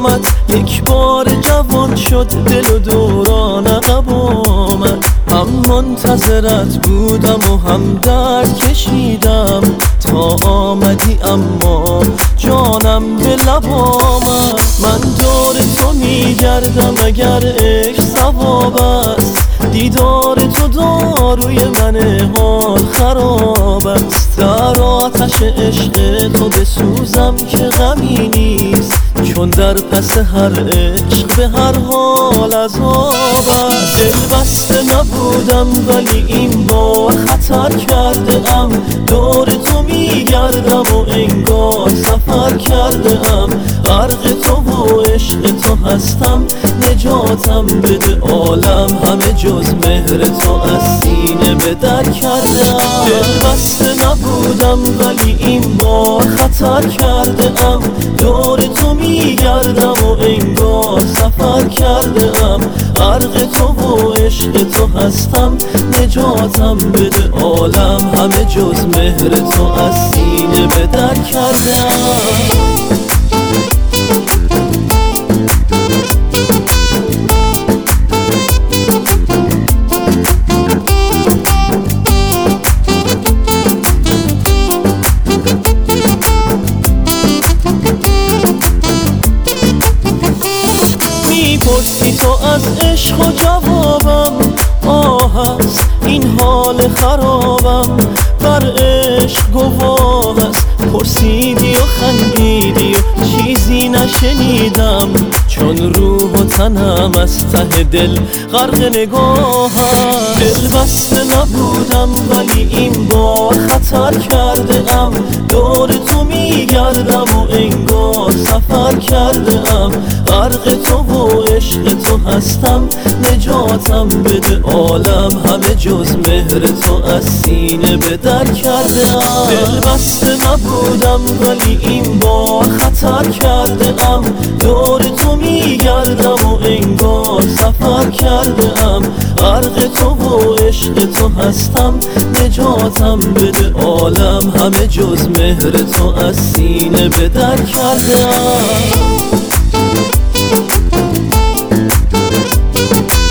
آمد، یک بار جوان شد دل و دوران عقب آمد. هم منتظرت بودم و هم درد کشیدم تا آمدی، اما جانم به لب آمد. من دور تو میگردم اگر عشق ثواب است، دیدار تو داروی من حال خراب است. در آتش عشق تو بسوزم که غمی نیست، چون در پس هر عشق به هر حال عذاب است. دل بسته نبودم ولی این بار خطر کرده ام، دور تو میگردم و انگار سفر کرده ام. غرق تو و عشق تو هستم، نجاتم بده عالم همه جز مهر تو از سینه به در کرده ام. دل بسته نبودم ولی این بار خطر کرده ام، دور تو میگردم و انگار سفر کرده ام. غرق تو و عشق تو هستم، نجاتم بده عالم همه جز مهر تو از سینه به در کرده ام. میپرسی تو از عشق و جوابم آه است، این حال خرابم بر عشق گواه است. پرسیدی و خندیدی و چیزی نشنیدم، چون روح و تنم از ته دل غرق نگاهم. دل بسته نبودم ولی این بار خطر کرده ام، دور تو میگردم و انگار سفر کرده ام. غرق تو و عشق تو هستم، نجاتم بده عالم همه جز مهر تو از سینه به در کرده ام. دل بسته نبودم ولی این بار خطر کرده ام، دور تو میگردم و انگار سفر کرده ام. غرق تو و عشق تو هستم، نجاتم بده عالم همه جز مهر تو از سینه به در کرده ام.